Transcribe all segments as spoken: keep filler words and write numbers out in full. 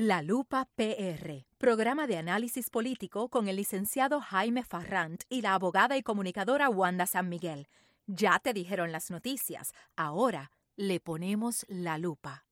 La Lupa P R, programa de análisis político con el licenciado Jaime Farrant y la abogada y comunicadora Wanda San Miguel. Ya te dijeron las noticias, ahora le ponemos la lupa.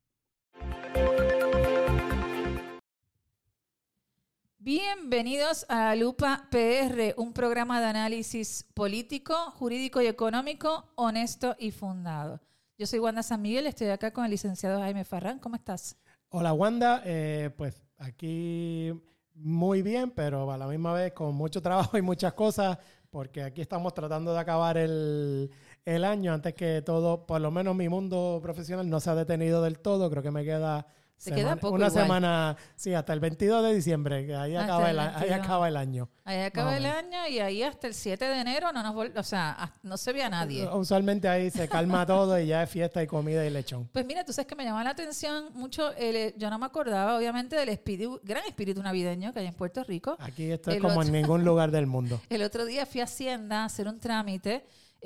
Bienvenidos a La Lupa P R, un programa de análisis político, jurídico y económico, honesto y fundado. Yo soy Wanda San Miguel, estoy acá con el licenciado Jaime Farrant. ¿Cómo estás? Hola Wanda, eh, pues aquí muy bien, pero a la misma vez con mucho trabajo y muchas cosas, porque aquí estamos tratando de acabar el, el año antes que todo, por lo menos mi mundo profesional no se ha detenido del todo, creo que me queda... Te semana, queda poco una igual. semana, sí, hasta el veintidós de diciembre, que ahí, acaba el, ahí acaba el año. Ahí acaba el año y ahí hasta el siete de enero no nos vol- o sea, no se ve a nadie. Usualmente ahí se calma todo y ya es fiesta y comida y lechón. Pues mira, tú sabes que me llama la atención mucho, el, yo no me acordaba obviamente del espíritu, gran espíritu navideño que hay en Puerto Rico. Aquí esto es el como otro, en ningún lugar del mundo. El otro día fui a Hacienda a hacer un trámite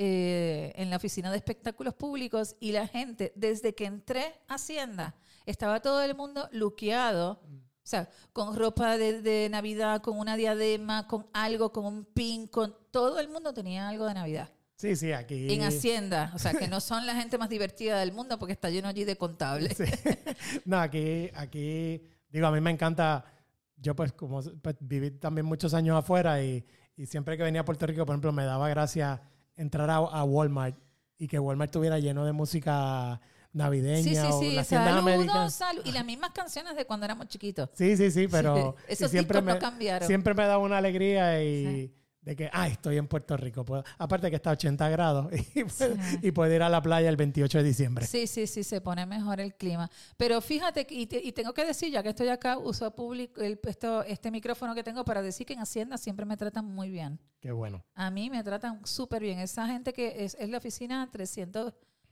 eh, en la oficina de espectáculos públicos y la gente, desde que entré a Hacienda, estaba todo el mundo luqueado, o sea, con ropa de, de Navidad, con una diadema, con algo, con un pin, con todo el mundo tenía algo de Navidad. Sí, sí, aquí. En Hacienda, o sea, que no son la gente más divertida del mundo porque está lleno allí de contables. Sí. No, aquí, aquí, digo, a mí me encanta, yo pues como pues, viví también muchos años afuera y, y siempre que venía a Puerto Rico, por ejemplo, me daba gracia entrar a, a Walmart y que Walmart estuviera lleno de música navideña. Sí, sí, o sí, las tiendas americanas. Salud, y las mismas canciones de cuando éramos chiquitos. Sí, sí, sí, pero sí, esos siempre discos me, no cambiaron. Siempre me daba una alegría y sí. de que, ah, estoy en Puerto Rico. Puedo, aparte que está a ochenta grados y, sí. y puedo ir a la playa el veintiocho de diciembre. Sí, sí, sí, se pone mejor el clima. Pero fíjate, y, te, y tengo que decir, ya que estoy acá, uso público el, esto, este micrófono que tengo para decir que en Hacienda siempre me tratan muy bien. Qué bueno. A mí me tratan súper bien. Esa gente que es, es la oficina trescientos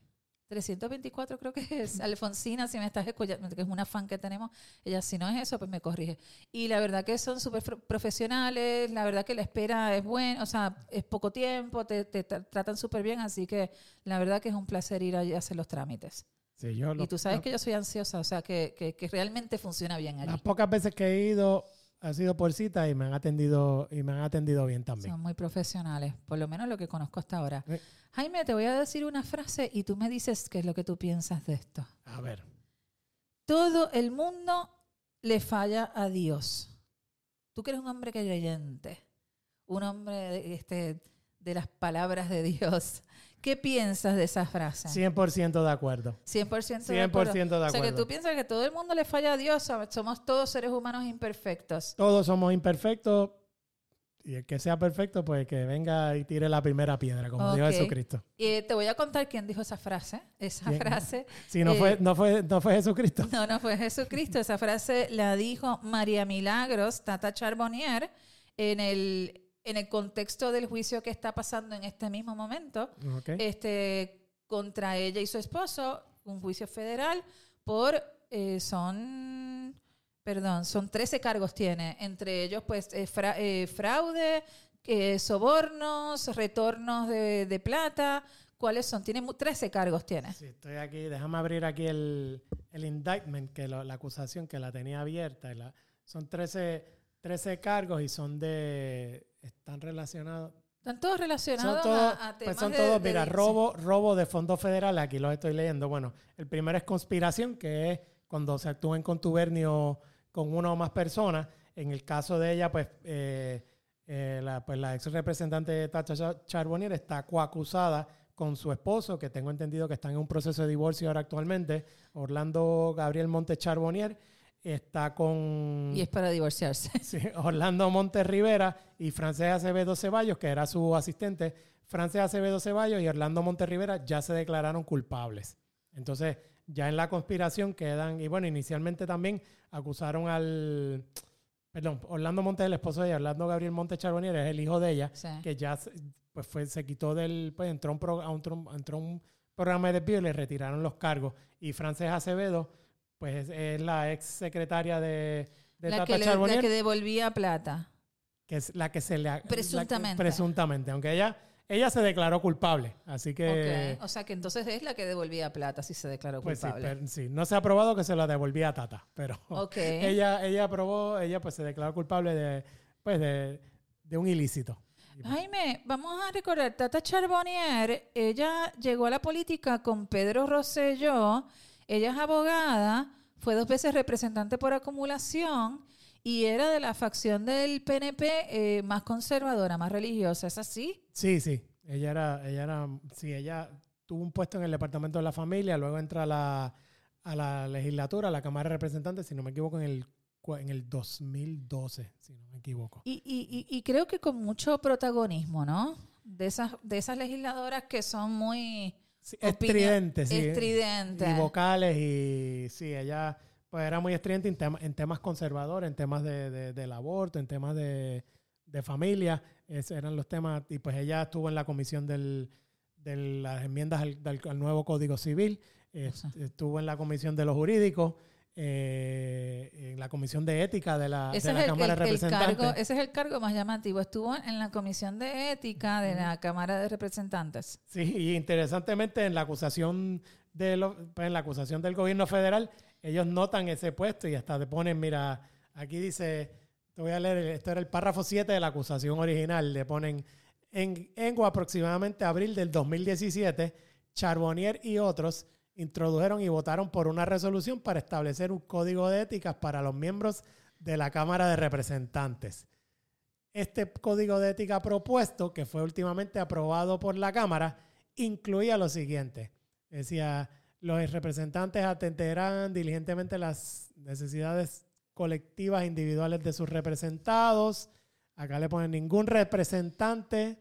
veinticuatro creo que es, Alfonsina, si me estás escuchando, que es una fan que tenemos, ella si no es eso, pues me corrige. Y la verdad que son súper profesionales, la verdad que la espera es buena, o sea, es poco tiempo, te, te tratan súper bien, así que la verdad que es un placer ir allí a hacer los trámites. Sí, yo lo, y tú sabes lo, que yo soy ansiosa, o sea, que, que, que realmente funciona bien allí. Las pocas veces que he ido ha sido por cita y me han atendido y me han atendido bien también. Son muy profesionales, por lo menos lo que conozco hasta ahora. Eh. Jaime, te voy a decir una frase y tú me dices qué es lo que tú piensas de esto. A ver. Todo el mundo le falla a Dios. Tú que eres un hombre creyente, un hombre de, este, de las palabras de Dios. ¿Qué piensas de esa frase? cien por ciento de acuerdo. cien por ciento de acuerdo. cien por ciento de acuerdo. O sea, que tú piensas que todo el mundo le falla a Dios. Somos todos seres humanos imperfectos. Todos somos imperfectos. Y el que sea perfecto, pues que venga y tire la primera piedra, como okay. dijo Jesucristo. Y te voy a contar quién dijo esa frase. Esa ¿Quién? frase. Sí, no, eh, fue, no, fue, no fue Jesucristo. No, no fue Jesucristo. Esa frase la dijo María Milagros, Tata Charbonnier, en el... en el contexto del juicio que está pasando en este mismo momento, okay. este, contra ella y su esposo, un juicio federal por, eh, son, perdón, son trece cargos tiene, entre ellos pues eh, fra, eh, fraude, eh, sobornos, retornos de, de plata. ¿Cuáles son? Tiene trece cargos tiene. Sí, estoy aquí, déjame abrir aquí el, el indictment, que lo, la acusación que la tenía abierta. La, son trece, trece cargos y son de... Están relacionados. Están todos relacionados son todos, a, a temas pues son de, todos, de, mira, de, robo, robo de fondos federales. Aquí los estoy leyendo. Bueno, el primero es conspiración, que es cuando se actúa en contubernio con una o más personas. En el caso de ella, pues, eh, eh, la, pues la ex representante Tata Charbonnier está coacusada con su esposo, que tengo entendido que están en un proceso de divorcio ahora actualmente, Orlando Gabriel Montes Charbonnier. Está con... Y es para divorciarse. Sí, Orlando Montes Rivera y Frances Acevedo Ceballos, que era su asistente. Frances Acevedo Ceballos y Orlando Montes Rivera ya se declararon culpables. Entonces, ya en la conspiración quedan... Y bueno, inicialmente también acusaron al... Perdón, Orlando Montes, el esposo de ella, Orlando Gabriel Montes Charbonnier, es el hijo de ella, sí. que ya pues fue, se quitó del... Pues entró, un pro, a un, entró un programa de desvío y le retiraron los cargos. Y Frances Acevedo... pues es la ex secretaria de, de la Tata que le, Charbonnier. La que devolvía plata. Que es la que se le... Presuntamente. Que, presuntamente. Aunque ella, ella se declaró culpable, así que... Okay. O sea que entonces es la que devolvía plata si se declaró pues culpable. Sí, pero, sí, no se ha probado que se la devolvía a Tata, pero okay. ella, ella aprobó, ella pues se declaró culpable de, pues de, de un ilícito. Jaime, vamos a recordar, Tata Charbonnier, ella llegó a la política con Pedro Rosselló, ella es abogada, fue dos veces representante por acumulación y era de la facción del P N P eh, más conservadora, más religiosa, ¿es así? Sí, sí, ella era, ella era, sí, ella tuvo un puesto en el Departamento de la Familia, luego entra a la, a la legislatura, a la Cámara de Representantes, si no me equivoco, en el en el dos mil doce, si no me equivoco. Y, y, y creo que con mucho protagonismo, ¿no? De esas, de esas legisladoras que son muy... Sí, estridentes, sí. Estridentes. Y vocales, y sí, ella pues era muy estridente en, tema, en temas conservadores, en temas de, de, del aborto, en temas de, de familia. Esos eran los temas. Y pues ella estuvo en la comisión del, de las enmiendas al, del, al nuevo Código Civil, eh, o sea. estuvo en la comisión de los jurídicos, Eh, en la comisión de ética de la, de la el, Cámara el, de Representantes. El cargo, ese es el cargo más llamativo. Estuvo en la comisión de ética de la Cámara de Representantes. Sí, y interesantemente en la acusación de lo, pues en la acusación del gobierno federal, ellos notan ese puesto y hasta te ponen, mira, aquí dice, te voy a leer, esto era el párrafo siete de la acusación original, le ponen en, en aproximadamente abril del dos mil diecisiete, Charbonnier y otros introdujeron y votaron por una resolución para establecer un código de éticas para los miembros de la Cámara de Representantes. Este código de ética propuesto, que fue últimamente aprobado por la Cámara, incluía lo siguiente. Decía, los representantes atenderán diligentemente las necesidades colectivas e individuales de sus representados. Acá le ponen ningún representante...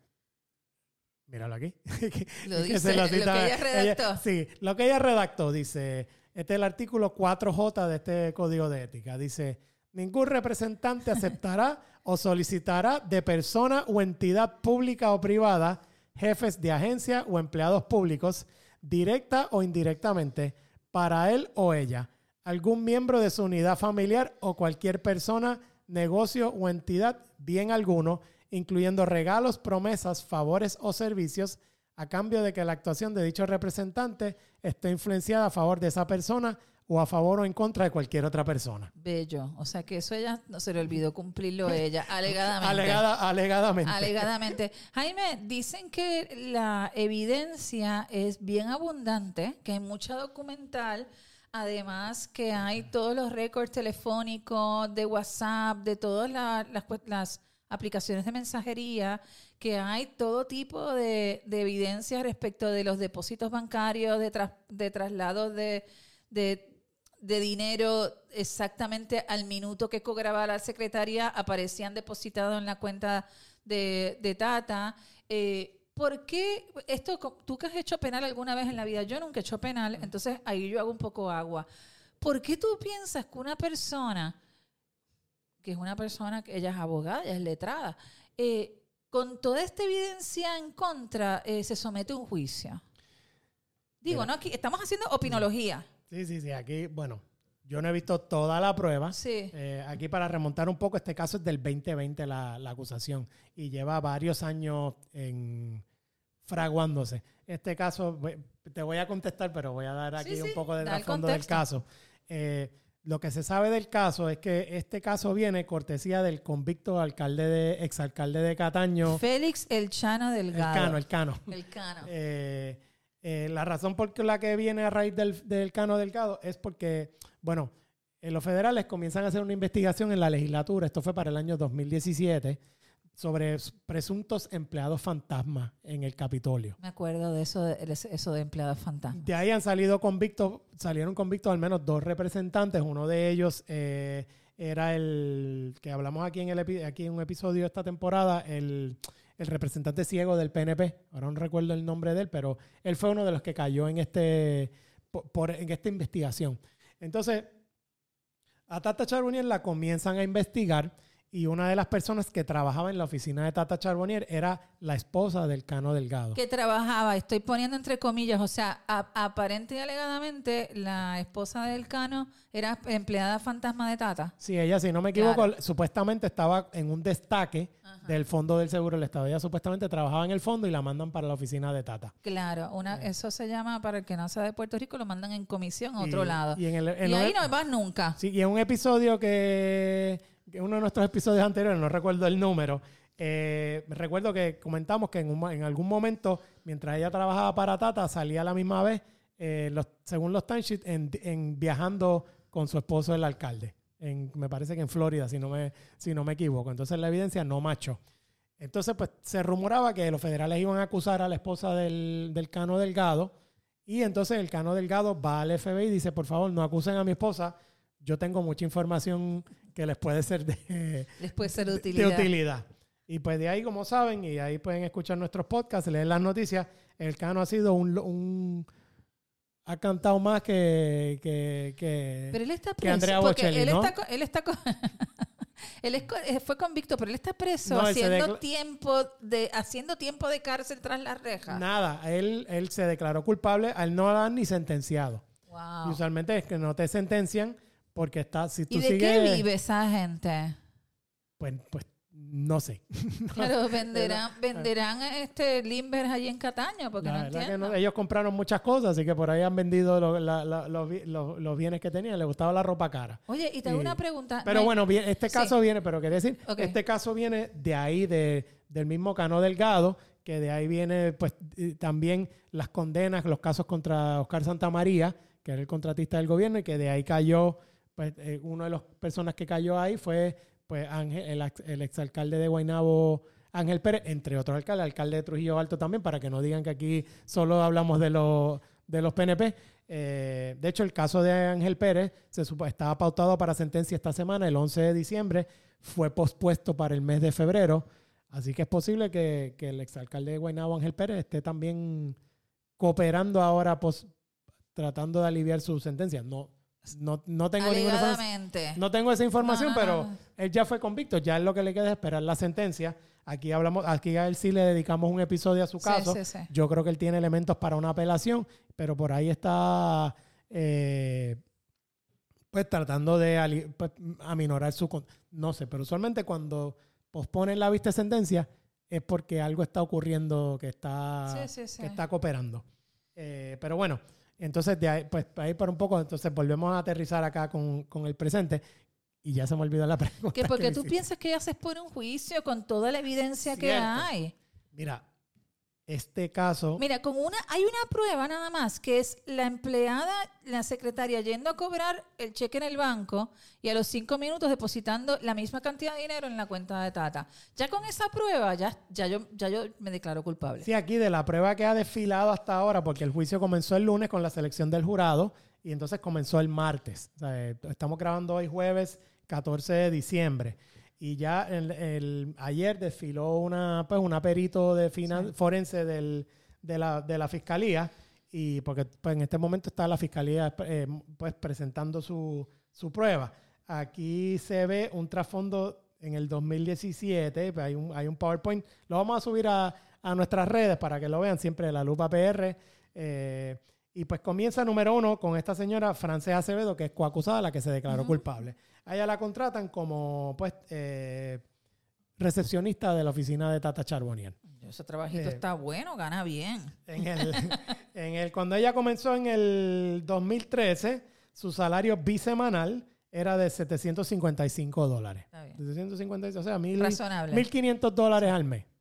Míralo aquí. Lo dice, lo, lo que ella redactó. Ella, sí, lo que ella redactó dice, este es el artículo cuatro J de este Código de Ética. Dice, ningún representante aceptará o solicitará de persona o entidad pública o privada, jefes de agencia o empleados públicos, directa o indirectamente, para él o ella, algún miembro de su unidad familiar o cualquier persona, negocio o entidad, bien alguno, incluyendo regalos, promesas, favores o servicios, a cambio de que la actuación de dicho representante esté influenciada a favor de esa persona o a favor o en contra de cualquier otra persona. Bello. O sea que eso ella no se le olvidó cumplirlo ella, alegadamente. Alegada, alegadamente. Alegadamente. Jaime, dicen que la evidencia es bien abundante, que hay mucha documental, además que hay todos los récords telefónicos, de WhatsApp, de todas la, las, las aplicaciones de mensajería, que hay todo tipo de, de evidencia respecto de los depósitos bancarios, de, tras, de traslados de, de, de dinero exactamente al minuto que cobraba la secretaria, aparecían depositados en la cuenta de, de Tata. Eh, ¿Por qué esto, tú que has hecho penal alguna vez en la vida? Yo nunca he hecho penal, entonces ahí yo hago un poco agua. ¿Por qué tú piensas que una persona, que es una persona, que ella es abogada, ella es letrada, eh, con toda esta evidencia en contra, eh, se somete a un juicio? Digo, Pero, no, aquí estamos haciendo opinología. Sí, sí, sí. Aquí, bueno, yo no he visto toda la prueba. Sí. Eh, aquí para remontar un poco, este caso es del veinte veinte la, la acusación y lleva varios años en, fraguándose. Este caso, te voy a contestar, pero voy a dar aquí sí, un sí, poco de da el trasfondo del contexto. caso. Eh, Lo que se sabe del caso es que este caso viene cortesía del convicto alcalde de, exalcalde de Cataño. Félix El Chano Delgado. El Cano, el Cano. El Cano. Eh, eh, la razón por la que viene a raíz del, del Cano Delgado es porque, bueno, en los federales comienzan a hacer una investigación en la legislatura, esto fue para el año dos mil diecisiete, sobre presuntos empleados fantasmas en el Capitolio. Me acuerdo de eso, de eso de empleados fantasmas. De ahí han salido convictos, salieron convictos al menos dos representantes. Uno de ellos eh, era el que hablamos aquí en el epi, aquí en un episodio de esta temporada, el, el representante ciego del P N P. Ahora no recuerdo el nombre de él, pero él fue uno de los que cayó en este por, por, en esta investigación. Entonces, a Tata Charbonnier la comienzan a investigar y una de las personas que trabajaba en la oficina de Tata Charbonnier era la esposa del Cano Delgado. Que trabajaba, estoy poniendo entre comillas, o sea, a, aparente y alegadamente la esposa del Cano era empleada fantasma de Tata. Sí, ella, si no me equivoco, Claro. supuestamente estaba en un destaque Ajá. del Fondo del Seguro del Estado. Ella supuestamente trabajaba en el fondo y la mandan para la oficina de Tata. Claro, una, Eh. eso se llama, para el que no sea de Puerto Rico, lo mandan en comisión a otro Y- lado. Y, en el, en Y un- ahí no vas nunca. Sí, y en un episodio que, que uno de nuestros episodios anteriores, no recuerdo el número, eh, recuerdo que comentamos que en, un, en algún momento, mientras ella trabajaba para Tata, salía a la misma vez, eh, los, según los timesheets, en, en viajando con su esposo, el alcalde. En, me parece que en Florida, si no me, si no me equivoco. Entonces la evidencia no machó. Entonces, pues se rumoraba que los federales iban a acusar a la esposa del, del Cano Delgado. Y entonces el Cano Delgado va al F B I y dice, por favor, no acusen a mi esposa. Yo tengo mucha información que les puede ser de, Les puede ser de de utilidad. utilidad. Y pues de ahí, como saben, y ahí pueden escuchar nuestros podcasts, leer las noticias, el Cano ha sido un... un ha cantado más que... que, que Pero él está que preso. Andrea porque Bocelli, él ¿no? está, co- él está co- él es co- eh, fue convicto, pero él está preso No, él se haciendo decla- tiempo de haciendo tiempo de cárcel tras las rejas. Nada, él, él se declaró culpable, a él no lo han ni sentenciado. Wow. Y usualmente es que no te sentencian porque está, si tú ¿Y de sigues... qué vive esa gente? Pues, pues no sé. Claro, venderán, venderán este Limber allí en Cataño, porque La no verdad que entiendo. no- ellos compraron muchas cosas, así que por ahí han vendido lo- la- la- los, bi- los- los bienes que tenían. Les gustaba la ropa cara. Oye, y te hago Sí. una pregunta. Pero Me- bueno, bien, este Sí. caso viene, pero quería decir, Ok. este caso viene de ahí, de, del mismo Cano Delgado, que de ahí viene pues y también las condenas, los casos contra Oscar Santamaría, que era el contratista del gobierno, y que de ahí cayó, pues eh, una de las personas que cayó ahí fue pues Ángel, el, ex- el exalcalde de Guaynabo, Ángel Pérez, entre otros alcaldes, alcalde de Trujillo Alto también, para que no digan que aquí solo hablamos de los, de los P N P. Eh, de hecho, el caso de Ángel Pérez se supo, estaba pautado para sentencia esta semana, el once de diciembre, fue pospuesto para el mes de febrero, así que es posible que, que el exalcalde de Guaynabo, Ángel Pérez, esté también cooperando ahora, pos- tratando de aliviar su sentencia. No, no, no tengo ninguna información. Alegadamente. No tengo esa información, No, no, pero no. él ya fue convicto. Ya es lo que le queda es esperar la sentencia. Aquí hablamos, aquí a él sí le dedicamos un episodio a su Sí, caso. sí, sí. Yo creo que él tiene elementos para una apelación, pero por ahí está eh, pues tratando de ali- pues, aminorar su... con- No sé, pero usualmente cuando posponen la vista de sentencia es porque algo está ocurriendo que está, Sí, sí, sí. que está cooperando. Eh, pero bueno, entonces de ahí, pues ahí por un poco, entonces volvemos a aterrizar acá con, con el presente y ya se me olvidó la pregunta. Que porque me tú hiciste. piensas que ya se expone un juicio con toda la evidencia que Cierto. hay. Mira, este caso... Mira, con una, hay una prueba nada más, que es la empleada, la secretaria, yendo a cobrar el cheque en el banco y a los cinco minutos depositando la misma cantidad de dinero en la cuenta de Tata. Ya con esa prueba, ya, ya, yo, ya yo me declaro culpable. Sí, aquí de la prueba que ha desfilado hasta ahora, porque el juicio comenzó el lunes con la selección del jurado y entonces comenzó el martes. O sea, eh, estamos grabando hoy jueves catorce de diciembre. Y ya el, el- ayer desfiló una, pues, una perito de finan- Sí. forense del, de, la, de la fiscalía, y porque pues, en este momento está la fiscalía eh, pues, presentando su, su prueba. Aquí se ve un trasfondo en el dos mil diecisiete, pues, hay, un, hay un PowerPoint, lo vamos a subir a, a nuestras redes para que lo vean siempre de La Lupa P R. Eh, y pues comienza número uno con esta señora Frances Acevedo, que es coacusada, la que se declaró Ujú. culpable. A ella la contratan como pues eh, recepcionista de la oficina de Tata Charbonnier. Ese trabajito Eh. está bueno, gana bien. En el, en el, cuando ella comenzó en el dos mil trece, su salario bisemanal era de setecientos cincuenta y cinco dólares. Está bien. setecientos cincuenta y cinco, o sea, mil, Razonable. mil quinientos dólares al mes.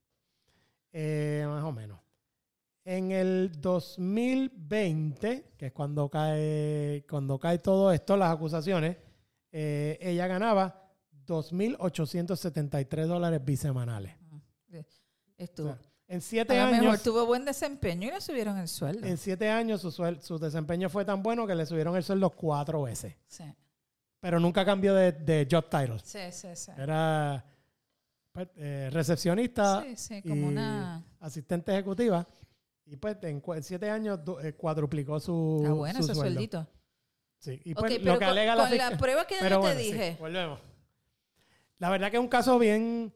Eh, más o menos. En el dos mil veinte, que es cuando cae, cuando cae todo esto, las acusaciones, eh, ella ganaba dos mil ochocientos setenta y tres dólares bisemanales. Estuvo. O sea, en siete A lo mejor años, tuvo buen desempeño y le subieron el sueldo. en siete años su, suel- su desempeño fue tan bueno que le subieron el sueldo cuatro veces. Sí, Pero nunca cambió de, de job titles. sí, sí. sí. Era pues, eh, recepcionista Sí, sí, y como una... asistente ejecutiva. Y pues en, cu- en siete años du- eh, cuadruplicó su, Ah, bueno, su ese sueldo. sueldito. Sí. Y Ok, pues pero lo que con, alega la con la fiscal- prueba que Pero yo te bueno, sí, dije, volvemos. la verdad que es un caso bien...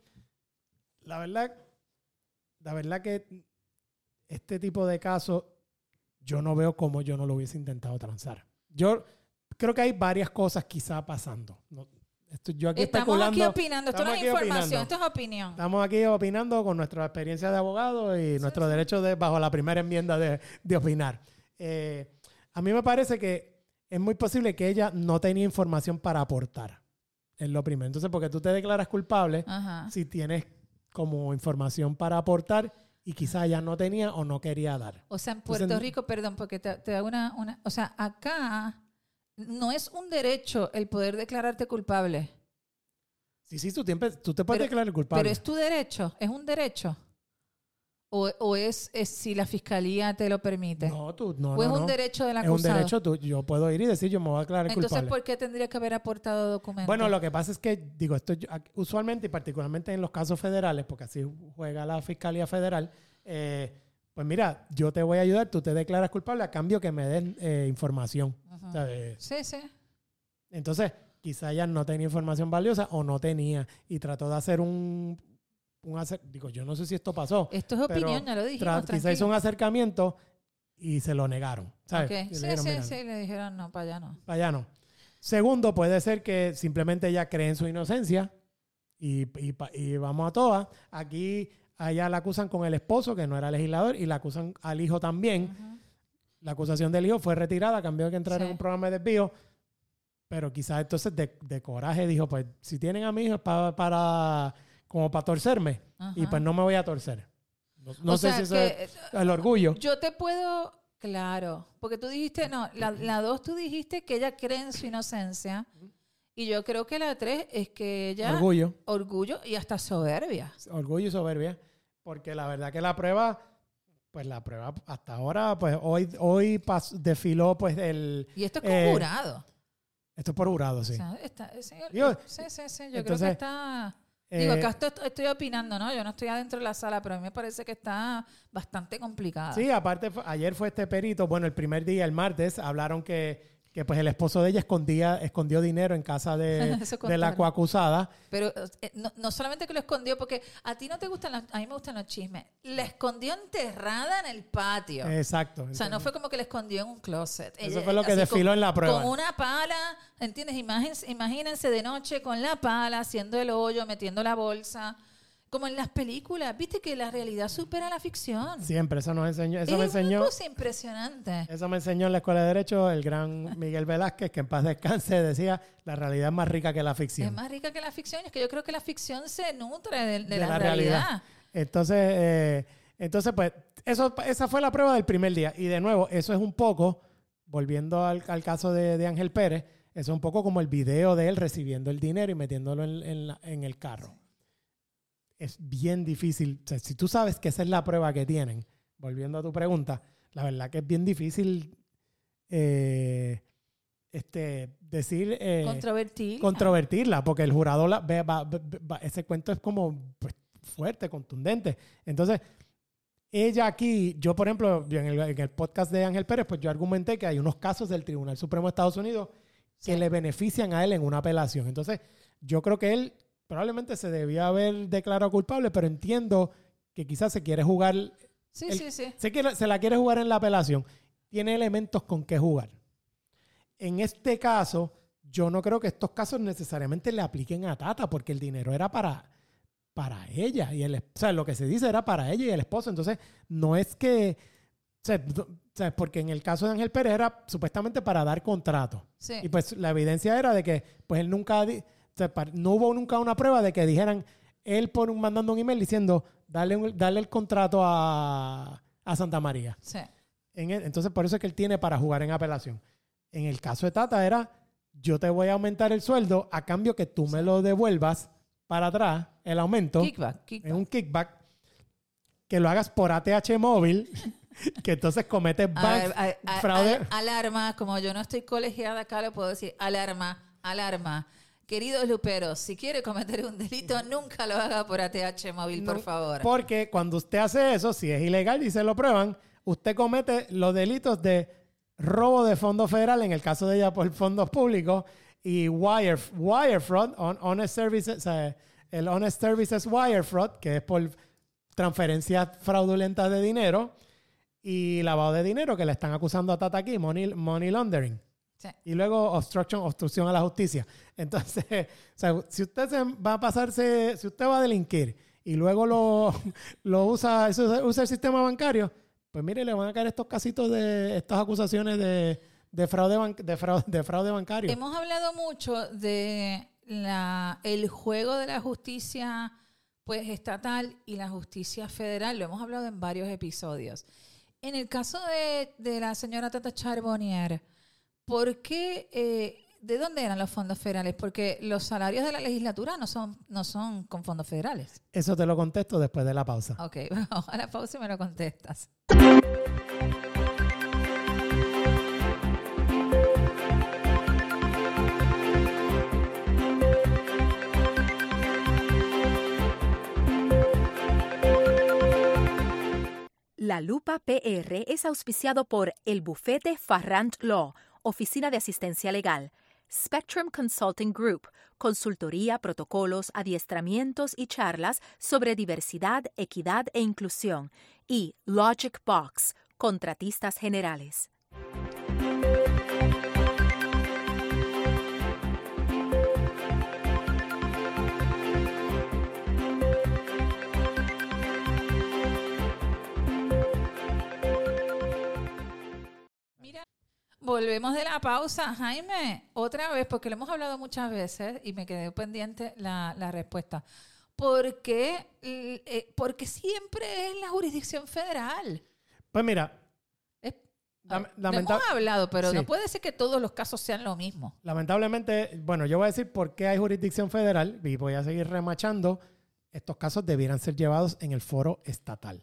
La verdad, la verdad que este tipo de casos yo no veo cómo yo no lo hubiese intentado transar. Yo creo que hay varias cosas quizá pasando. No, esto, yo aquí estamos especulando, aquí opinando. Esto no es información, opinando. Esto es opinión. Estamos aquí opinando con nuestra experiencia de abogado y sí, nuestro sí. derecho de, bajo la primera enmienda de, de opinar. Eh, a mí me parece que es muy posible que ella no tenía información para aportar. Es lo primero. Entonces, porque tú te declaras culpable, ajá, si tienes como información para aportar y quizás ella no tenía o no quería dar. O sea, en Puerto Entonces, Rico, perdón, porque te, te hago una, una... O sea, acá no es un derecho el poder declararte culpable. Sí, sí, tú, tiempo, tú te puedes pero, declarar culpable. Pero es tu derecho, es un derecho. ¿O, o es, es si la fiscalía te lo permite? No, tú no. ¿O es no, un no. derecho del acusado? Es un derecho, tú, yo puedo ir y decir, yo me voy a declarar Entonces, culpable. Entonces, ¿por qué tendría que haber aportado documentos? Bueno, lo que pasa es que, digo, esto usualmente y particularmente en los casos federales, porque así juega la Fiscalía Federal, eh, pues mira, yo te voy a ayudar, tú te declaras culpable a cambio que me den eh, información. Uh-huh. O sea, eh, sí, sí. Entonces, quizá ella no tenía información valiosa o no tenía y trató de hacer un... un acer- digo, yo no sé si esto pasó. Esto es opinión, ya lo dijimos. Tra- quizá hizo un acercamiento y se lo negaron. ¿Sabes? Okay. Sí, dijeron, sí, sí, le dijeron no, para allá no. Para allá no. Segundo, puede ser que simplemente ella cree en su inocencia y, y, y vamos a todas. Aquí a ella la acusan con el esposo, que no era legislador, y la acusan al hijo también. Uh-huh. La acusación del hijo fue retirada, cambió de que entrara sí. en un programa de desvío. Pero quizás entonces de, de coraje dijo, pues si tienen a mi hijo es para, para como para torcerme. Ajá. Y pues no me voy a torcer. No, no sé si eso es el orgullo. Yo te puedo, claro, porque tú dijiste, no, la, la dos tú dijiste que ella cree en su inocencia y yo creo que la tres es que ella... Orgullo. Orgullo y hasta soberbia. Orgullo y soberbia, porque la verdad que la prueba... Pues la prueba hasta ahora, pues hoy, hoy pas, desfiló pues el... Y esto es con eh, jurado. Esto es por jurado, sí. O sea, está, sí, Digo, sí, sí, sí. Yo entonces, creo que está... Eh, Digo, acá estoy, estoy opinando, ¿no? Yo no estoy adentro de la sala, pero a mí me parece que está bastante complicada. Sí, aparte, ayer fue este perito, bueno, el primer día, el martes, hablaron que, que pues el esposo de ella escondía, escondió dinero en casa de, de la coacusada. Pero eh, no, no solamente que lo escondió, porque a ti no te gustan, los, a mí me gustan los chismes. La escondió enterrada en el patio. Exacto. O sea, no fue como que la escondió en un closet. Eso ella, fue lo que desfiló con, en la prueba. Con una pala, ¿entiendes? Imagínense, imagínense de noche con la pala, haciendo el hoyo, metiendo la bolsa. Como en las películas, viste que la realidad supera la ficción. Siempre, eso nos enseñó. Eso es me enseñó, una cosa impresionante. Eso me enseñó en la Escuela de Derecho el gran Miguel Velázquez, que en paz descanse, decía, la realidad es más rica que la ficción. Es más rica que la ficción, es que yo creo que la ficción se nutre de, de, de la, la realidad. realidad. Entonces, eh, entonces pues, eso, esa fue la prueba del primer día. Y de nuevo, eso es un poco, volviendo al, al caso de, de Ángel Pérez, eso es un poco como el video de él recibiendo el dinero y metiéndolo en, en, la, en el carro. Es bien difícil. O sea, si tú sabes que esa es la prueba que tienen, volviendo a tu pregunta, la verdad que es bien difícil eh, este, decir... Eh, controvertirla. Controvertirla, porque el jurado, la, ve, va, va, va, ese cuento es como pues, fuerte, contundente. Entonces, ella aquí, yo por ejemplo, en el, en el podcast de Ángel Pérez, pues yo argumenté que hay unos casos del Tribunal Supremo de Estados Unidos que sí. le benefician a él en una apelación. Entonces, yo creo que él probablemente se debía haber declarado culpable, pero entiendo que quizás se quiere jugar... Sí, el, sí, sí. Se, quiere, se la quiere jugar en la apelación. Tiene elementos con que jugar. En este caso, yo no creo que estos casos necesariamente le apliquen a Tata, porque el dinero era para, para ella. Y el, o sea, lo que se dice era para ella y el esposo. Entonces, no es que... O sea, o sea, porque en el caso de Ángel Pérez era supuestamente para dar contrato. Sí. Y pues la evidencia era de que pues él nunca... O sea, no hubo nunca una prueba de que dijeran él por un, mandando un email diciendo dale, un, dale el contrato a, a Santa María. Sí. En el, entonces, por eso es que él tiene para jugar en apelación. En el caso de Tata era yo te voy a aumentar el sueldo a cambio que tú sí. me lo devuelvas para atrás, el aumento. Kickback, kickback. En un kickback. Que lo hagas por A T H móvil. Que entonces cometes bank, a, a, a, fraude. A, alarma, como yo no estoy colegiada acá, le puedo decir alarma, alarma. Queridos luperos, si quiere cometer un delito, nunca lo haga por A T H móvil, no, por favor. Porque cuando usted hace eso, si es ilegal y se lo prueban, usted comete los delitos de robo de fondos federales, en el caso de ella por fondos públicos, y wire, wire fraud, on, honest services, o sea, el honest services wire fraud, que es por transferencias fraudulentas de dinero, y lavado de dinero, que le están acusando a Tata aquí, money, money laundering. Sí. Y luego obstruction, obstrucción a la justicia. Entonces, o sea, si usted se va a pasarse, si usted va a delinquir y luego lo, lo usa, usa el sistema bancario, pues mire, le van a caer estos casitos de estas acusaciones de, de, fraude, ban, de, fraude, de fraude bancario. Hemos hablado mucho de la, el juego de la justicia pues estatal y la justicia federal. Lo hemos hablado en varios episodios. En el caso de, de la señora Tata Charbonnier, ¿por qué, eh, de dónde eran los fondos federales? Porque los salarios de la legislatura no son, no son con fondos federales. Eso te lo contesto después de la pausa. Ok, vamos a la pausa y me lo contestas. La Lupa P R es auspiciado por el bufete Farrant Law, Oficina de Asistencia Legal, Spectrum Consulting Group, consultoría, protocolos, adiestramientos y charlas sobre diversidad, equidad e inclusión, y Logic Box, contratistas generales. Volvemos de la pausa. Jaime, otra vez, porque lo hemos hablado muchas veces y me quedé pendiente la, la respuesta. ¿Por qué? Eh, porque siempre es la jurisdicción federal. Pues mira, es, lam- lo lamenta- hemos hablado, pero sí. no puede ser que todos los casos sean lo mismo. Lamentablemente, bueno, yo voy a decir por qué hay jurisdicción federal y voy a seguir remachando. Estos casos debieran ser llevados en el foro estatal.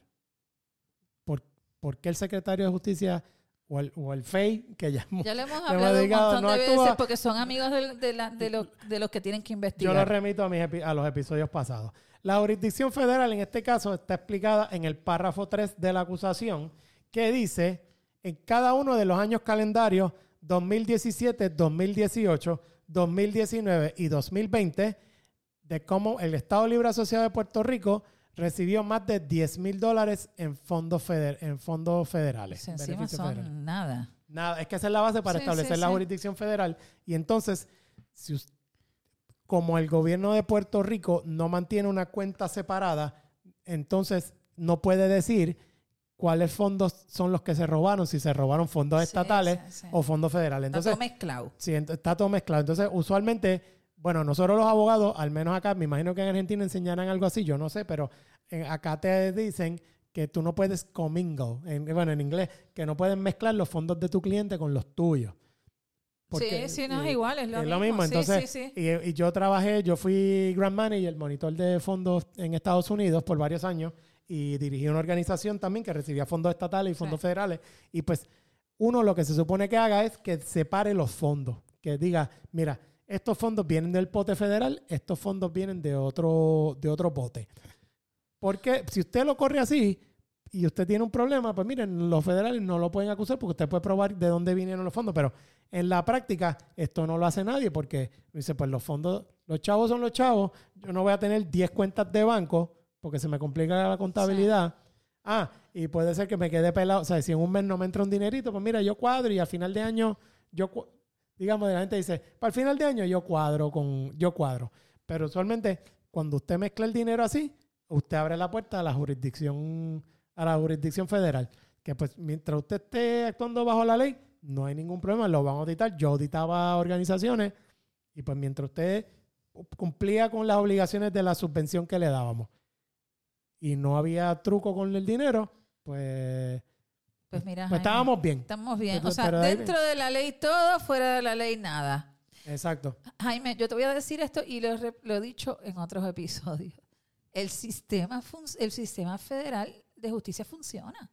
¿Por, por qué el secretario de Justicia... O el, o el F E I, que ya, Ya lo hemos hemos hablado dedicado, un montón no de actúa. veces porque son amigos de, de, la, de, los, de los que tienen que investigar. Yo lo remito a, mis epi- a los episodios pasados. La jurisdicción federal en este caso está explicada en el párrafo tres de la acusación, que dice en cada uno de los años calendarios dos mil diecisiete, dos mil dieciocho, dos mil diecinueve y dos mil veinte, de cómo el Estado Libre Asociado de Puerto Rico recibió más de diez mil dólares en fondos, feder- en fondos federales. Pues encima son federales. nada. Nada, es que esa es la base para Sí, establecer sí, la sí. jurisdicción federal. Y entonces, si us- como el gobierno de Puerto Rico no mantiene una cuenta separada, entonces no puede decir cuáles fondos son los que se robaron, si se robaron fondos Sí, estatales sí, sí. o fondos federales. Está Entonces, todo mezclado. sí, ent- está todo mezclado. Entonces, usualmente, bueno, nosotros los abogados, al menos acá, me imagino que en Argentina enseñarán algo así, yo no sé, pero en- acá te dicen que tú no puedes commingle, en, bueno, en inglés, que no puedes mezclar los fondos de tu cliente con los tuyos. Sí, sí, no es igual, es lo es mismo. lo mismo. Sí, Entonces, sí, sí. Y, y yo trabajé, yo fui Grand Manager, monitor de fondos en Estados Unidos por varios años y dirigí una organización también que recibía fondos estatales y fondos Sí. federales. Y pues uno lo que se supone que haga es que separe los fondos, que diga, mira, estos fondos vienen del pote federal, estos fondos vienen de otro, de otro pote. Porque si usted lo corre así y usted tiene un problema, pues miren, los federales no lo pueden acusar porque usted puede probar de dónde vinieron los fondos, pero en la práctica esto no lo hace nadie porque dice, pues los fondos, los chavos son los chavos, yo no voy a tener diez cuentas de banco porque se me complica la contabilidad. Sí. Ah, y puede ser que me quede pelado, o sea, si en un mes no me entra un dinerito, pues mira, yo cuadro y al final de año, yo cu- digamos, la gente dice, para el final de año yo cuadro con, yo cuadro. Pero usualmente cuando usted mezcla el dinero así, usted abre la puerta a la jurisdicción, a la jurisdicción federal. Que pues mientras usted esté actuando bajo la ley, no hay ningún problema, lo van a auditar. Yo auditaba organizaciones y pues mientras usted cumplía con las obligaciones de la subvención que le dábamos y no había truco con el dinero, pues, Pues mira, pues Jaime, estábamos bien. Estamos bien. Pero- O sea, pero ahí- dentro de la ley todo, fuera de la ley nada. Exacto. Jaime, yo te voy a decir esto y lo, re- lo he dicho en otros episodios. El sistema, fun- el sistema federal de justicia funciona.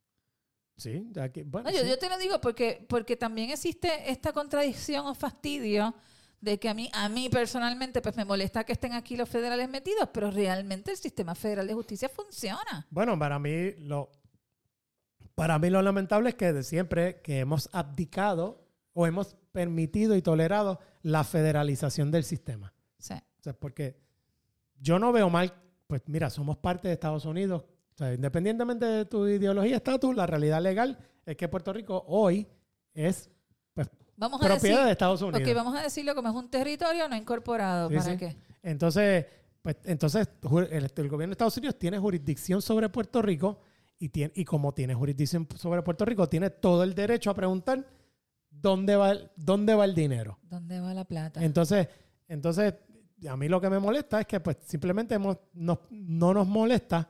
Sí, de aquí, bueno, No, yo, sí. yo te lo digo porque, porque también existe esta contradicción o fastidio de que a mí, a mí personalmente pues me molesta que estén aquí los federales metidos, pero realmente el sistema federal de justicia funciona. Bueno, para mí lo para mí lo lamentable es que de siempre que hemos abdicado o hemos permitido y tolerado la federalización del sistema. Sí. O sea, porque yo no veo mal, pues mira, somos parte de Estados Unidos. O sea, independientemente de tu ideología, estatus, la realidad legal es que Puerto Rico hoy es pues, vamos a propiedad decir, de Estados Unidos. Ok, vamos a decirlo como es un territorio no incorporado. Sí, ¿Para sí. qué? Entonces, pues, entonces el, el gobierno de Estados Unidos tiene jurisdicción sobre Puerto Rico y, tiene, y como tiene jurisdicción sobre Puerto Rico, tiene todo el derecho a preguntar dónde va, dónde va el dinero. ¿Dónde va la plata? Entonces, entonces, a mí lo que me molesta es que pues simplemente hemos, no, no nos molesta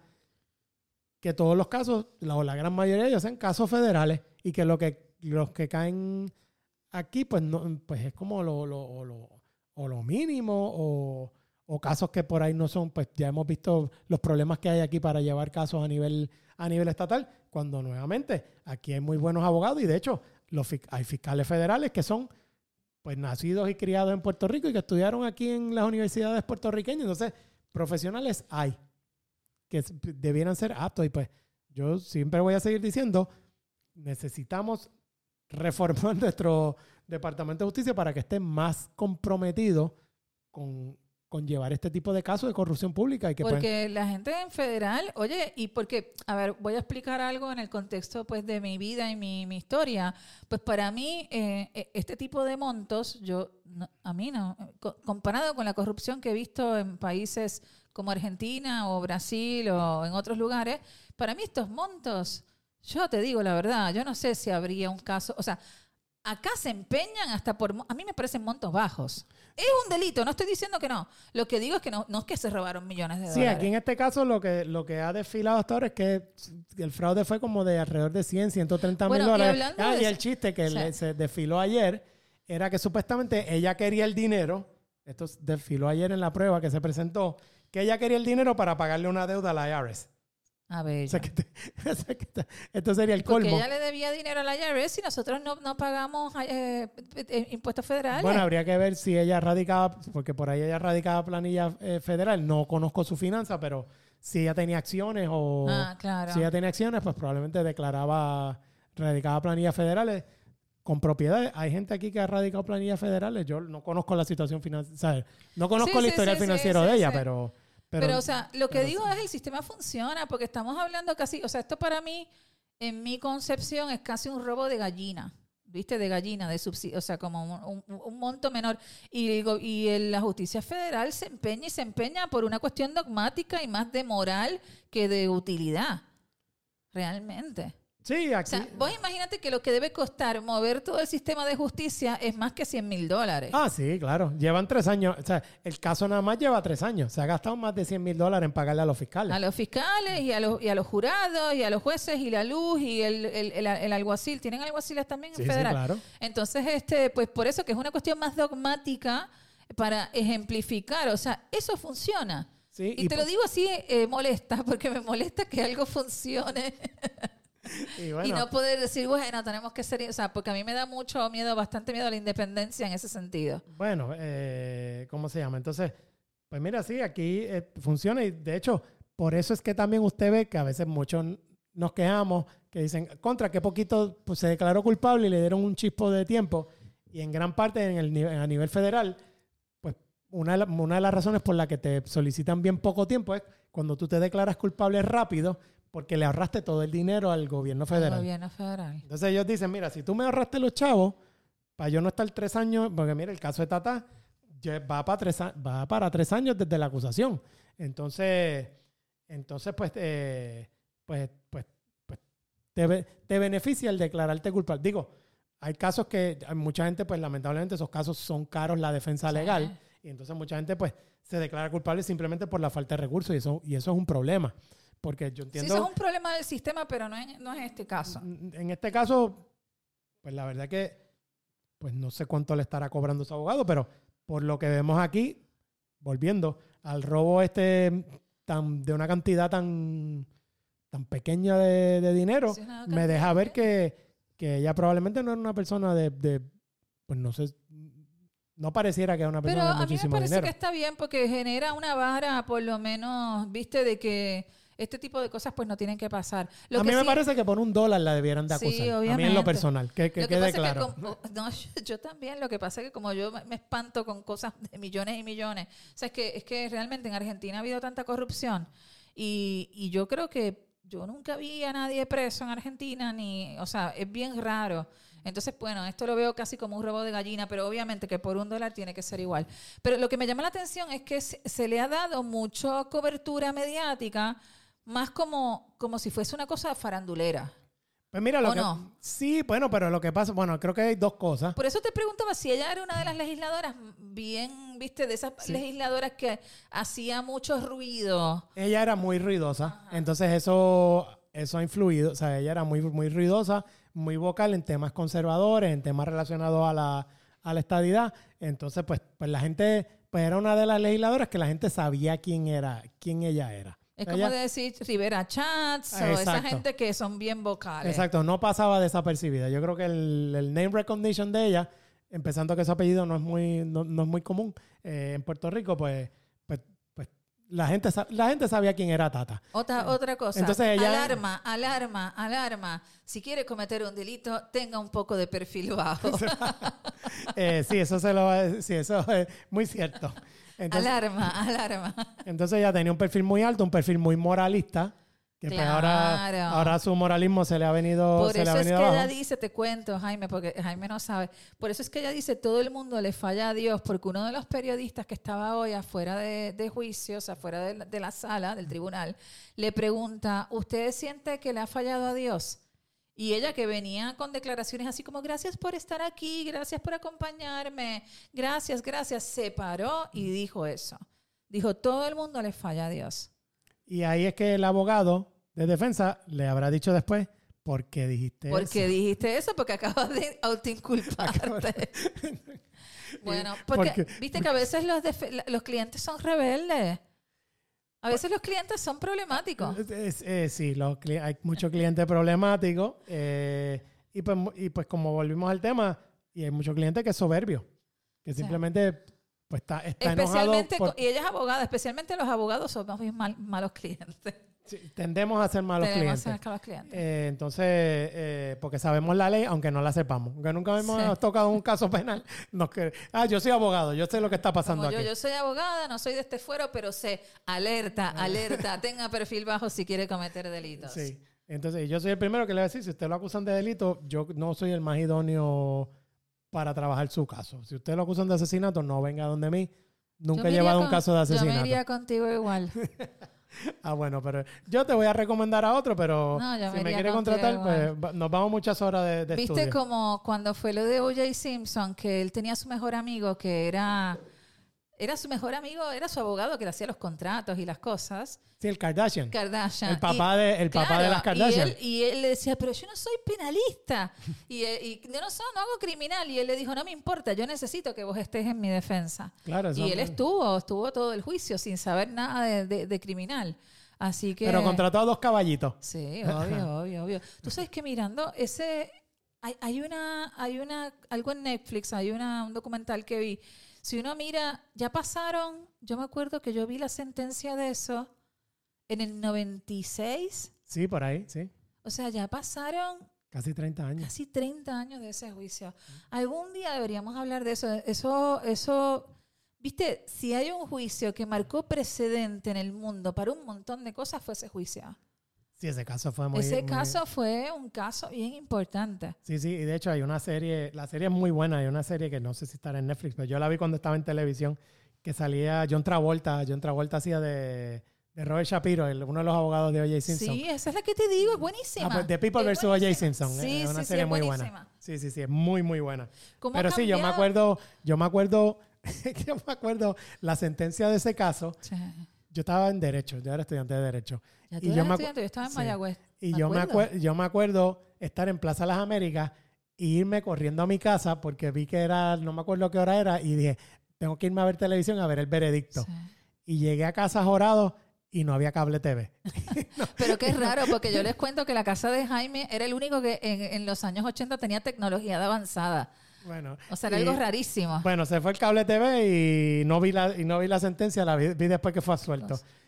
que todos los casos, la, o la gran mayoría de ellos, sean casos federales y que, lo que los que caen aquí, pues, no, pues es como lo, lo, o lo, o lo mínimo o, o casos que por ahí no son, pues ya hemos visto los problemas que hay aquí para llevar casos a nivel, a nivel estatal, cuando nuevamente aquí hay muy buenos abogados y de hecho los, hay fiscales federales que son pues nacidos y criados en Puerto Rico y que estudiaron aquí en las universidades puertorriqueñas. Entonces, profesionales hay que debieran ser aptos y pues yo siempre voy a seguir diciendo, necesitamos reformar nuestro Departamento de Justicia para que esté más comprometido con, con llevar este tipo de casos de corrupción pública. Y que porque pueden... la gente en federal, oye, y porque, a ver, voy a explicar algo en el contexto pues de mi vida y mi, mi historia. Pues para mí, eh, este tipo de montos, yo no, a mí no, comparado con la corrupción que he visto en países como Argentina o Brasil o en otros lugares, para mí estos montos, yo te digo la verdad, yo no sé si habría un caso, o sea, acá se empeñan hasta por, a mí me parecen montos bajos. Es un delito, no estoy diciendo que no. Lo que digo es que no, no es que se robaron millones de sí, dólares. Sí, aquí en este caso lo que, lo que ha desfilado hasta ahora es que el fraude fue como de alrededor de cien, ciento treinta mil bueno, dólares. Y, ah, de y el chiste que sí. le, se desfiló ayer era que supuestamente ella quería el dinero, esto desfiló ayer en la prueba que se presentó, que ella quería el dinero para pagarle una deuda a la I R S. A ver. O sea, que te, o sea que te, esto sería el Porque colmo. ella le debía dinero a la I R S y nosotros no, no pagamos eh, eh, impuestos federales. Bueno, habría que ver si ella radicaba, porque por ahí ella radicaba planilla eh, federal. No conozco su finanza, pero si ella tenía acciones o ah, claro. si ella tenía acciones, pues probablemente declaraba, radicaba planillas federales con propiedades. Hay gente aquí que ha radicado planillas federales. Yo no conozco la situación financiera, no conozco sí, el sí, historial sí, financiero sí, de sí, ella, sí. pero... Pero, pero, o sea, lo que digo sí. es el sistema funciona, porque estamos hablando casi, o sea, esto para mí, en mi concepción, es casi un robo de gallina, ¿viste? De gallina, de subsidio, o sea, como un, un, un monto menor. Y, digo, y el, la justicia federal se empeña y se empeña por una cuestión dogmática y más de moral que de utilidad, realmente. Sí, aquí... O sea, vos imagínate que lo que debe costar mover todo el sistema de justicia es más que cien mil dólares. Ah, sí, claro. Llevan tres años. O sea, el caso nada más lleva tres años. Se ha gastado más de cien mil dólares en pagarle a los fiscales. A los fiscales y a los, y a los jurados y a los jueces y la luz y el, el, el, el alguacil. ¿Tienen alguaciles también en sí, federal? Sí, claro. Entonces, este, pues por eso que es una cuestión más dogmática para ejemplificar. O sea, eso funciona. Sí, y, y te por... lo digo así, eh, molesta, porque me molesta que algo funcione. Y, bueno, y no poder decir, bueno, tenemos que ser, o sea, porque a mí me da mucho miedo, bastante miedo a la independencia en ese sentido. Bueno, eh, ¿cómo se llama? Entonces, pues mira, sí, aquí eh, funciona y de hecho, por eso es que también usted ve que a veces muchos nos quejamos, que dicen, contra, que poquito pues, se declaró culpable y le dieron un chispo de tiempo y en gran parte en el, a nivel federal, pues una de, la, una de las razones por la que te solicitan bien poco tiempo es cuando tú te declaras culpable rápido, porque le ahorraste todo el dinero al gobierno federal. Al gobierno federal. Entonces ellos dicen, mira, si tú me ahorraste los chavos, para yo no estar tres años, porque mira, el caso de Tata va para tres, va para tres años desde la acusación. Entonces, entonces pues, eh, pues, pues, pues te, te beneficia el declararte culpable. Digo, hay casos que hay mucha gente, pues lamentablemente esos casos son caros la defensa legal. Sí. Y entonces mucha gente pues se declara culpable simplemente por la falta de recursos y eso, y eso es un problema. Porque yo entiendo... Sí, eso es un problema del sistema, pero no es, no es este caso. En este caso, pues la verdad que pues no sé cuánto le estará cobrando su abogado, pero por lo que vemos aquí, volviendo al robo este tan de una cantidad tan, tan pequeña de, de dinero, sí, me deja ver que, que ella probablemente no era una persona de, de pues no sé... No pareciera que es una persona pero de muchísimo dinero. Pero a mí me parece dinero. Que está bien porque genera una vara, por lo menos, viste, de que Este tipo de cosas pues no tienen que pasar. Lo a que mí me sí, parece que por un dólar la debieran de acusar. Sí, a mí en obviamente. lo personal, que, que lo que quede pasa es claro. que como- no, yo, yo también, lo que pasa es que como yo me, me espanto con cosas de millones y millones, o sea, es que, es que realmente en Argentina ha habido tanta corrupción y, y yo creo que yo nunca vi a nadie preso en Argentina, ni, o sea, es bien raro. Entonces, bueno, esto lo veo casi como un robo de gallina, pero obviamente que por un dólar tiene que ser igual. Pero lo que me llama la atención es que se, se le ha dado mucha cobertura mediática, más como, como si fuese una cosa farandulera. Pues mira, lo ¿O que, no? sí, bueno, pero lo que pasa, bueno, creo que hay dos cosas. Por eso te preguntaba si ella era una de las legisladoras, bien, viste, de esas Sí. legisladoras que hacía mucho ruido. Ella era muy ruidosa, entonces eso, eso ha influido, o sea, ella era muy, muy ruidosa, muy vocal en temas conservadores, en temas relacionados a la, a la estadidad. Entonces, pues, pues la gente, pues era una de las legisladoras que la gente sabía quién era, quién ella era. Es O sea, como ella- de decir Rivera Chats o esa Exacto. gente que son bien vocales. Exacto, no pasaba desapercibida. Yo creo que el, el name recognition de ella, empezando que su apellido no es muy, no, no es muy común eh, en Puerto Rico, pues, pues, pues la gente sa- la gente sabía quién era Tata. Otra, otra cosa. Entonces ella- Alarma, alarma, alarma. Si quiere cometer un delito, tenga un poco de perfil bajo. Eh, sí, eso se lo va a decir, sí, eso es muy cierto. Entonces, alarma, alarma. entonces ella tenía un perfil muy alto, un perfil muy moralista, que pues ahora, Claro. ahora su moralismo se le ha venido, Por se le eso ha es que venido ella abajo. dice, te cuento, Jaime, porque Jaime no sabe. Por eso es que ella dice, todo el mundo le falla a Dios, porque uno de los periodistas que estaba hoy afuera de, de juicio, o sea, afuera de, la- de la sala, del tribunal, le pregunta, ¿usted siente que le ha fallado a Dios? Y ella, que venía con declaraciones así como, gracias por estar aquí, gracias por acompañarme, gracias, gracias, se paró y dijo eso. Dijo, todo el mundo le falla a Dios. Y ahí es que el abogado de defensa le habrá dicho después, ¿por qué dijiste ¿Por eso? qué dijiste eso? Porque acabas de autoinculparte. Bueno, porque, Porque- viste que a veces los, defe- los clientes son rebeldes. A veces los clientes son problemáticos. Es- es- eh, sí, los cli- hay muchos clientes problemáticos eh, y, pues, mu- y pues como volvimos al tema, y hay muchos clientes que es soberbio, que Sí. simplemente pues está, está enojado. Especialmente, por- con- y ella es abogada, especialmente los abogados somos bien mal- malos clientes. sí, tendemos a ser malos Tenemos clientes. que ser malos clientes. Eh, entonces, eh, porque sabemos la ley, aunque no la sepamos. Aunque nunca hemos Sí. tocado un caso penal, nos que, ah, yo soy abogado, yo sé lo que está pasando Como yo, aquí. yo soy abogada, no soy de este fuero, pero sé, alerta, alerta, tenga perfil bajo si quiere cometer delitos. Sí. Entonces, yo soy el primero que le voy a decir, si usted lo acusan de delito, yo no soy el más idóneo para trabajar su caso. Si usted lo acusan de asesinato, no venga donde mí. Yo Nunca me he iría llevado un con- caso de Yo asesinato. me iría contigo igual. Ah, bueno, pero yo te voy a recomendar a otro, pero No, yo si me me iría quiere contigo contratar, igual. pues va- nos vamos muchas horas de, de ¿Viste estudio. como cuando fue lo de O J Simpson, que él tenía su mejor amigo, que era, era su mejor amigo, era su abogado que le hacía los contratos y las cosas, Sí, el Kardashian. Kardashian. El papá, Y- de, el papá claro, de las Kardashian. Y él, y él le decía, pero yo no soy penalista. y, él- y yo no, soy, no hago criminal. Y él le dijo, no me importa, yo necesito que vos estés en mi defensa. Claro, eso- Y él estuvo, estuvo todo el juicio sin saber nada de, de- de criminal. Así que... Pero contrató a dos caballitos. Sí, obvio, obvio, obvio. Tú sabes que mirando ese... Hay, hay una, hay una, algo en Netflix, hay una, un documental que vi. Si uno mira, ya pasaron, yo me acuerdo que yo vi la sentencia de eso en el noventa y seis. Sí, por ahí, sí. O sea, ya pasaron Casi treinta años. casi treinta años de ese juicio. Algún día deberíamos hablar de eso. Eso, eso, viste, si hay un juicio que marcó precedente en el mundo para un montón de cosas, fue ese juicio. Sí, ese caso fue muy... Ese muy- caso fue un caso bien importante. Sí, sí, y de hecho hay una serie, la serie es muy buena, hay una serie que no sé si estará en Netflix, pero yo la vi cuando estaba en televisión, que salía John Travolta, John Travolta hacía de, de Robert Shapiro, el- uno de los abogados de O J Simpson. Sí, esa es la que te digo, es buenísima. Ah, pues The People Es versus O J buenísima. Simpson, Sí, es una sí, serie sí, muy es buena. buenísima. Sí, sí, sí, es muy, muy buena. ¿Cómo ha Pero sí, yo me cambiado? acuerdo, yo me acuerdo, yo me acuerdo la sentencia de ese caso. Sí. Yo estaba en Derecho, yo era estudiante de Derecho. Ya tú Y yo eras me acu- estudiante, yo estaba en sí. Mayagüez. Y yo me, acuerdo. acuer- yo me acuerdo estar en Plaza Las Américas e irme corriendo a mi casa porque vi que era, no me acuerdo qué hora era, y dije, tengo que irme a ver televisión a ver el veredicto. Sí. Y llegué a casa jorado y no había cable T V. Pero qué raro, porque yo les cuento que la casa de Jaime era el único que en, en los años ochenta tenía tecnología de avanzada. Bueno, O sea, era y- algo rarísimo. Bueno, se fue el cable T V y no vi la, y no vi la sentencia, la vi, vi después que fue absuelto.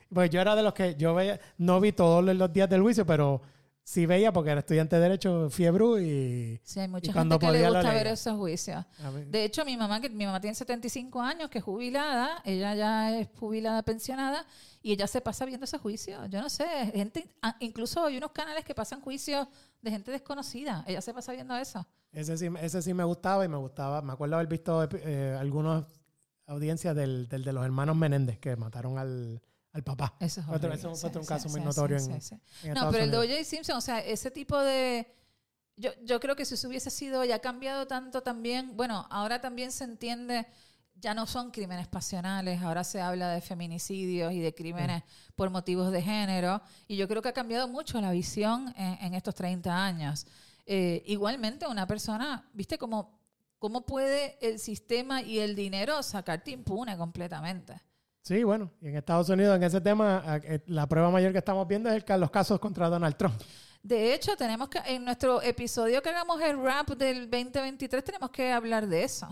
Pues yo era de los que yo veía, no vi todos los días del juicio, pero sí veía porque era estudiante de Derecho, fiebre y... Sí, hay mucha y gente que le gusta ver leía. esos juicios. A ver. De hecho, mi mamá, que mi mamá tiene setenta y cinco años, que es jubilada, ella ya es jubilada, pensionada, y ella se pasa viendo esos juicios. Yo no sé, gente, ah, incluso hay unos canales que pasan juicios de gente desconocida. Ella se pasa viendo eso. Ese sí, ese sí me gustaba y me gustaba. Me acuerdo haber visto eh, algunas audiencias del, del de los hermanos Menéndez que mataron al, al papá. Eso es Otro, horrible. eso fue Sí, un sí, caso sí, muy sí, notorio sí, en, sí. en No, Estados pero el de O Unidos. J Simpson, o sea, ese tipo de... Yo, yo creo que si eso hubiese sido, ya ha cambiado tanto también, bueno, ahora también se entiende, ya no son crímenes pasionales, ahora se habla de feminicidios y de crímenes mm. por motivos de género, y yo creo que ha cambiado mucho la visión en, en estos treinta años. Eh, igualmente una persona, ¿viste cómo, cómo puede el sistema y el dinero sacarte impune completamente? Sí, bueno, y en Estados Unidos en ese tema la prueba mayor que estamos viendo es el, los casos contra Donald Trump. De hecho, tenemos que en nuestro episodio que hagamos el wrap del veinte veintitrés tenemos que hablar de eso.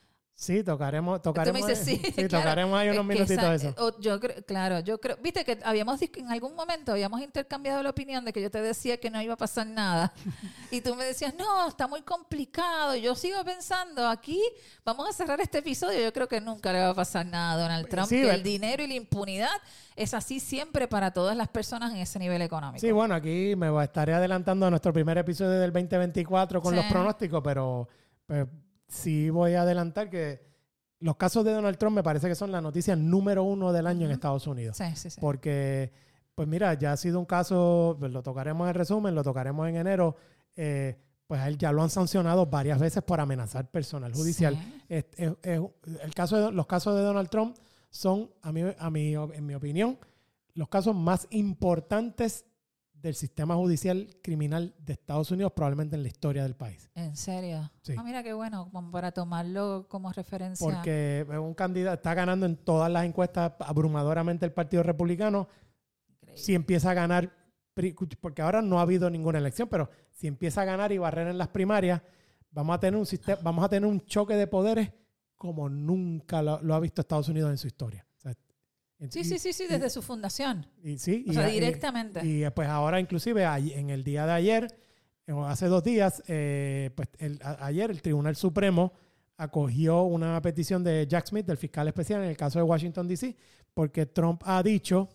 Sí, tocaremos, tocaremos, Tú me dices, sí, sí, claro. tocaremos ahí unos minutitos de eso. O, yo creo, claro, yo creo, viste que habíamos en algún momento habíamos intercambiado la opinión de que yo te decía que no iba a pasar nada y tú me decías, no, está muy complicado. Y yo sigo pensando, aquí vamos a cerrar este episodio, yo creo que nunca le va a pasar nada a Donald Trump, sí, que ver- el dinero y la impunidad es así siempre para todas las personas en ese nivel económico. Sí, bueno, aquí me estaré adelantando a nuestro primer episodio del veinte veinticuatro con Sí. los pronósticos, pero pues, sí voy a adelantar que los casos de Donald Trump me parece que son la noticia número uno del año uh-huh. en Estados Unidos. Sí, sí, sí. Porque, pues mira, ya ha sido un caso, pues lo tocaremos en el resumen, lo tocaremos en enero, eh, pues a él ya lo han sancionado varias veces por amenazar personal judicial. Sí. Es, es, es, el caso de, los casos de Donald Trump son, a mí, a mí, en mi opinión, los casos más importantes del sistema judicial criminal de Estados Unidos, probablemente en la historia del país. ¿En serio? Sí. Ah, mira qué bueno, como para tomarlo como referencia. Porque un candidato está ganando en todas las encuestas abrumadoramente el Partido Republicano. Increíble. Si empieza a ganar, porque ahora no ha habido ninguna elección, pero si empieza a ganar y barrer en las primarias, vamos a tener un sistema, vamos a tener un choque de poderes como nunca lo, lo ha visto Estados Unidos en su historia. O sea, Sí, y, sí, sí, sí, desde y, su fundación. Y, sí, o y, sea, y, directamente. Y, y pues ahora inclusive en el día de ayer, hace dos días, eh, pues el, a, ayer el Tribunal Supremo acogió una petición de Jack Smith, del fiscal especial en el caso de Washington, D C, porque Trump ha dicho,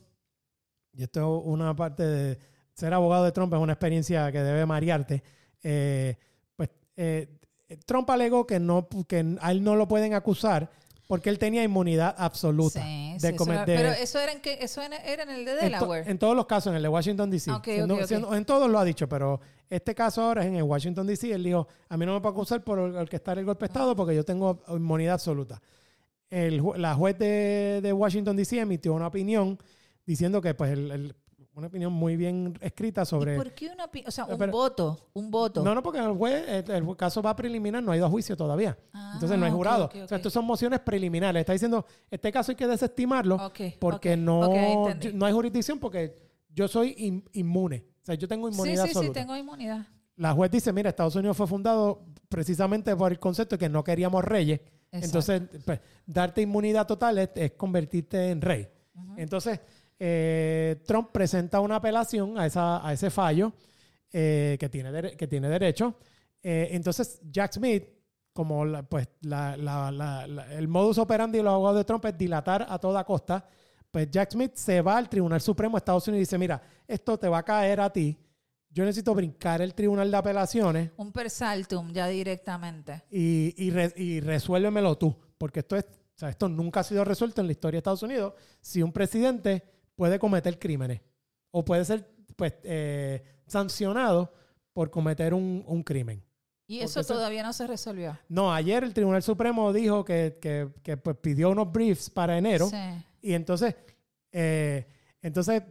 y esto es una parte de ser abogado de Trump, es una experiencia que debe marearte, eh, pues eh, Trump alegó que, no, que a él no lo pueden acusar porque él tenía inmunidad absoluta. Sí, de sí, comer, eso de, pero eso era en que eso era, era en el de Delaware. En, to, en todos los casos, en el de Washington, D C. Okay, siendo, okay, okay. Siendo, en todos lo ha dicho, pero este caso ahora es en el Washington, D C. Él dijo, a mí no me puede acusar por orquestar el golpe de Estado porque yo tengo inmunidad absoluta. El, la juez de, de Washington, D C emitió una opinión diciendo que, pues, el, el, una opinión muy bien escrita sobre... ¿Y por qué una opinión? O sea, un pero, voto, un voto. No, no, porque el juez, el, el caso va preliminar, no ha ido a juicio todavía. Ah, Entonces no hay jurado. Okay, okay, okay. O sea, estas son mociones preliminares. Está diciendo, este caso hay que desestimarlo okay, porque okay, no, okay, no hay jurisdicción porque yo soy in, inmune. O sea, yo tengo inmunidad sí, sí, absoluta. Sí, tengo inmunidad. La juez dice, mira, Estados Unidos fue fundado precisamente por el concepto de que no queríamos reyes. Exacto. Entonces, pues, darte inmunidad total es, es convertirte en rey. Uh-huh. Entonces... Eh, Trump presenta una apelación a, esa, a ese fallo eh, que, tiene de, que tiene derecho. Eh, entonces, Jack Smith, como la, pues, la, la, la, la, el modus operandi de los abogados de Trump es dilatar a toda costa, pues Jack Smith se va al Tribunal Supremo de Estados Unidos y dice, mira, esto te va a caer a ti. Yo necesito brincar el Tribunal de Apelaciones. Un per saltum ya directamente. Y, y, re, y resuélvemelo tú, porque esto, es, o sea, esto nunca ha sido resuelto en la historia de Estados Unidos. Si un presidente... puede cometer crímenes o puede ser pues eh, sancionado por cometer un, un crimen. ¿Y eso Porque todavía no se resolvió? No, ayer el Tribunal Supremo dijo que, que, que pues pidió unos briefs para enero. Sí. Y entonces, eh, entonces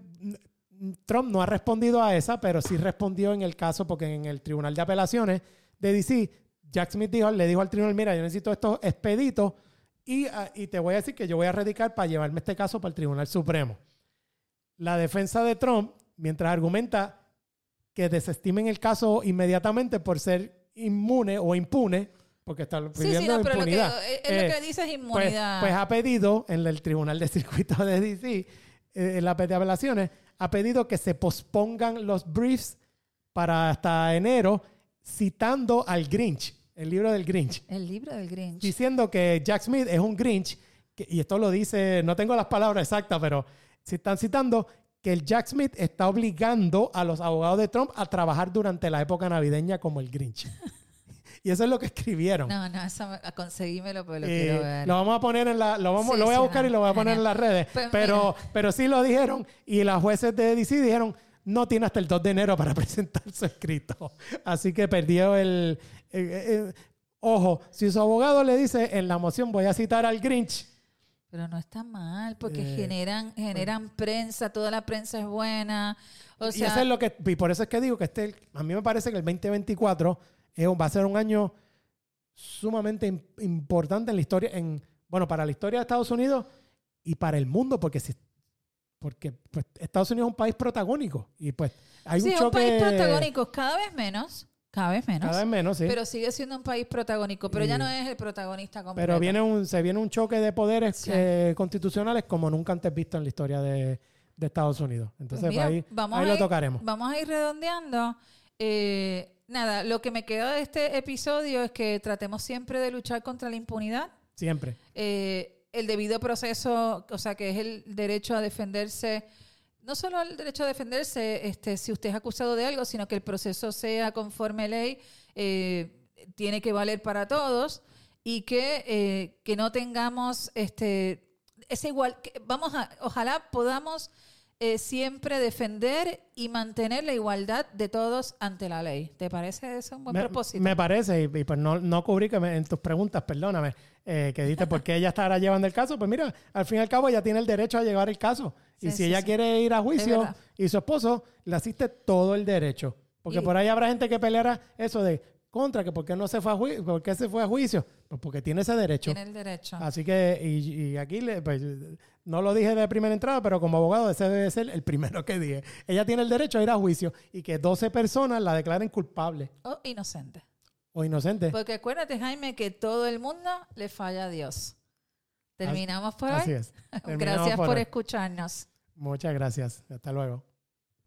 Trump no ha respondido a esa, pero sí respondió en el caso, porque en el Tribunal de Apelaciones de D C, Jack Smith dijo, le dijo al tribunal, mira, yo necesito estos expeditos y, y te voy a decir que yo voy a radicar para llevarme este caso para el Tribunal Supremo. La defensa de Trump, mientras argumenta que desestimen el caso inmediatamente por ser inmune o impune, porque está pidiendo sí, sí, no, pero impunidad. Lo que, es eh, lo que dice es inmunidad. Pues, pues ha pedido en el Tribunal de Circuito de D C en la de apelaciones, ha pedido que se pospongan los briefs para hasta enero, citando al Grinch, el libro del Grinch. El libro del Grinch. Diciendo que Jack Smith es un Grinch, que, y esto lo dice, no tengo las palabras exactas, pero si están citando que el Jack Smith está obligando a los abogados de Trump a trabajar durante la época navideña como el Grinch. Y eso es lo que escribieron. No, no, eso me, conseguímelo porque lo eh, quiero ver. Lo vamos a poner en la, lo vamos, Sí, lo voy a sí, buscar no, y lo voy a poner genial. en las redes. Pues pero, mira. pero sí lo dijeron y las jueces de D C dijeron no tiene hasta el dos de enero para presentar su escrito. Así que perdió el... eh, eh, ojo, si su abogado le dice en la moción voy a citar al Grinch. Pero no está mal, porque Eh, generan generan prensa, toda la prensa es buena. O y sea, eso es lo que, y por eso es que digo que este, a mí me parece que el veinte veinticuatro es un- va a ser un año sumamente im- importante en la historia, en, bueno, para la historia de Estados Unidos y para el mundo, porque si, porque pues, Estados Unidos es un país protagónico y pues hay sí, un es choque un país protagónico, cada vez menos, cada vez menos. cada vez menos, sí. Pero sigue siendo un país protagónico, pero Y- ya no es el protagonista completo. Pero viene un, se viene un choque de poderes Sí. eh, constitucionales como nunca antes visto en la historia de, de Estados Unidos. Pues Entonces, mira, ahí, vamos ahí a lo ir- tocaremos. Vamos a ir redondeando. Eh, nada, lo que me queda de este episodio es que tratemos siempre de luchar contra la impunidad. Siempre. Eh, el debido proceso, o sea, que es el derecho a defenderse, no solo el derecho a defenderse este, si usted es acusado de algo, sino que el proceso sea conforme a ley, eh, tiene que valer para todos y que, eh, que no tengamos este, ese igual, que vamos a, ojalá podamos eh, siempre defender y mantener la igualdad de todos ante la ley. ¿Te parece eso un buen Me, propósito? me parece, y, y pues no, no cubrí que me- en tus preguntas, perdóname, eh, que dijiste por qué ella estará llevando el caso. Pues mira, al fin y al cabo ella tiene el derecho a llevar el caso. Sí, y si sí, ella sí. quiere ir a juicio verdad. y su esposo, le asiste todo el derecho. Porque Y- por ahí habrá gente que peleará eso de contra, que por qué no se fue a juicio, por qué se fue a juicio. Pues porque tiene ese derecho. Tiene el derecho. Así que, y, y aquí le, pues, no lo dije de primera entrada, pero como abogado ese debe ser el primero que dije. Ella tiene el derecho a ir a juicio y que doce personas la declaren culpable O inocente. o inocente. Porque acuérdate, Jaime, que todo el mundo le falla a Dios. Terminamos por hoy. Así es. Terminamos Gracias por hoy. escucharnos. Muchas gracias. Hasta luego.